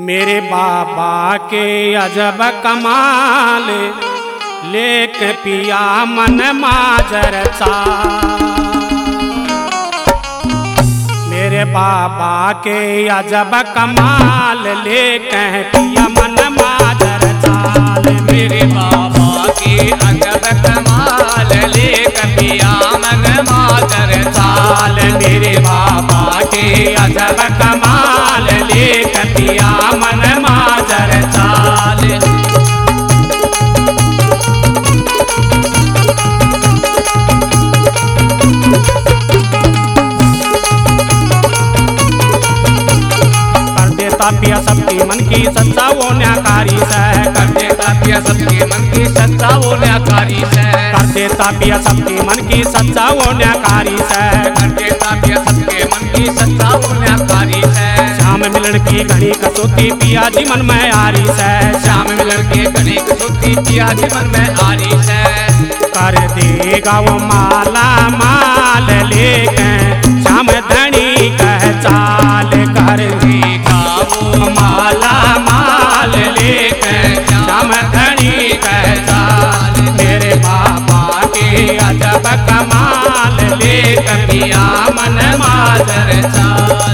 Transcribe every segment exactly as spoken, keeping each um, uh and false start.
मेरे बाबा के अजब कमाल लेके पिया मन माजर चा। मेरे बाबा के अजब कमाल लेके पिया मन माजर चाल। मेरे बाबा के अजब कमाल लेके पिया मन माजर चाल। मेरे बाबा के अजब कमाल लेके पिया मन माजर चाल। कर देता पिया सबकी मन की सच्चा वो न्याकारी से। कर देता पिया सबके मन की सच्चा वो न्याकारी से। कर देता पिया सबकी मन की सच्चा वो न्याकारी से। कर देता पिया सबके मन की सच्चा वो न्याकारी से। श्याम मिलन की घड़ी कसौती पिया जी मन में आरी से। श्याम मिलन के घड़ी कसौती पिया जी मन में आरी से। कर देगा वो माला माल लेके श्याम धनी कह चाल। कर देगा वो माला माल लेके श्याम धनी कह चाल। मेरे बाबा के अजब कमाल लेके पिया मन माजर चाल।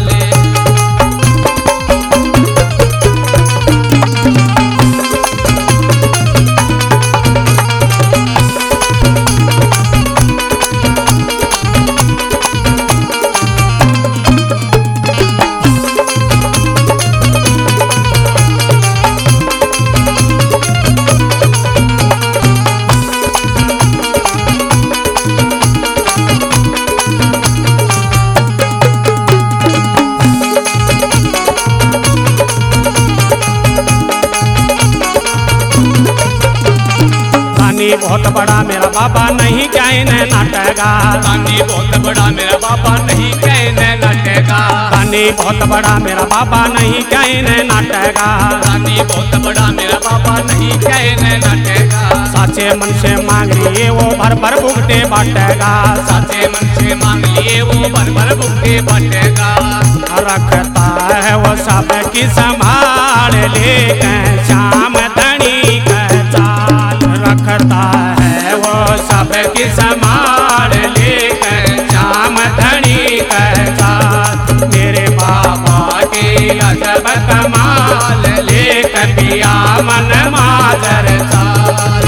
बहुत बड़ा मेरा बाबा नहीं कहने नाटेगा। तानी बहुत बड़ा मेरा बाबा नहीं कहने नाटेगा। तानी बहुत बड़ा मेरा बाबा नहीं कहने नाटेगा। तानी बहुत बड़ा मेरा बाबा नहीं कहने नाटेगा। साचे मन से मांग लिए वो भर भर भुगटे बांटेगा। साचे मन से मांग लिए वो भर भर भुगटे बांटेगा। रखता है वो सब की संभाल लेके श्याम धनी कह चाल। रखता है वो सब की संभाल लेके श्याम धनी कह चाल। मेरे बाबा के अजब कमाल लेके पिया मन माजर चाल।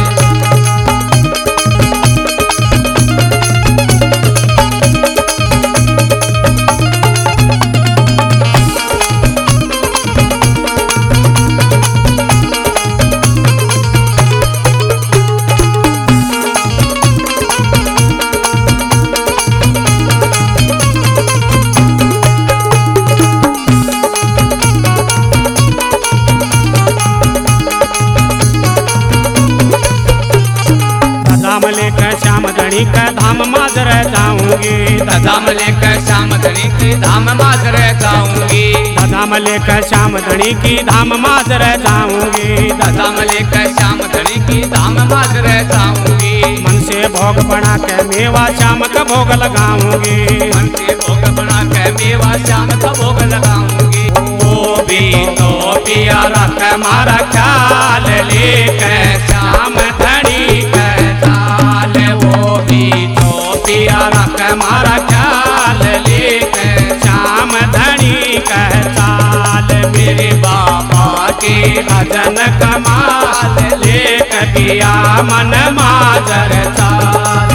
धाम लेकर श्याम धनी का धाम माजर जाऊंगी। धाम लेकर श्याम धनी की धाम माजर जाऊंगी। धाम लेकर श्याम धनी की धाम माजर जाऊंगी। धाम लेकर श्याम धनी की धाम माजर जाऊंगी। मन से भोग बना के मेवा श्याम का भोग लगाऊंगी। मन से भोग बना के मेवा श्याम का भोग लगाऊंगी। वो भी तो पिया रख मारा ख्याल लेकर श्याम धनी कह चाल। वो भी तो पिया रख मारा ख्याल लेकर श्याम धनी कह चाल। मेरे बाबा के भजन कमाल लेकर पिया मन माजर चाल।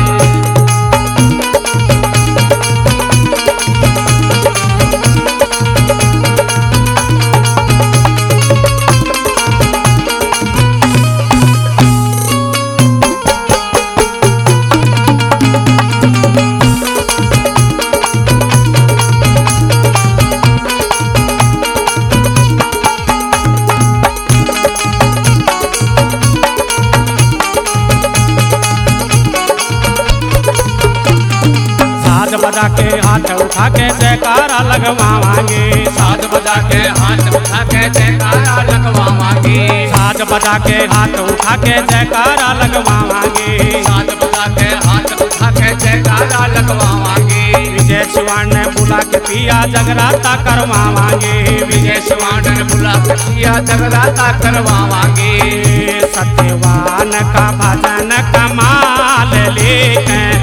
बजा के हाथ उठा के जयकारा लगवावांगे। साज बजा के हाथ उठा के जयकारा लगवावांगे। साज बजा के हाथ उठा के जयकारा लगवावांगे। साज बजा के हाथ उठा के जयकारा लगवावांगे। विजय स्वर्ण बुला के पिया जगराता करवावांगे। विजय स्वानन बुला के पिया जगराता करवावांगे। सत्यवान का भजन कमाल लेके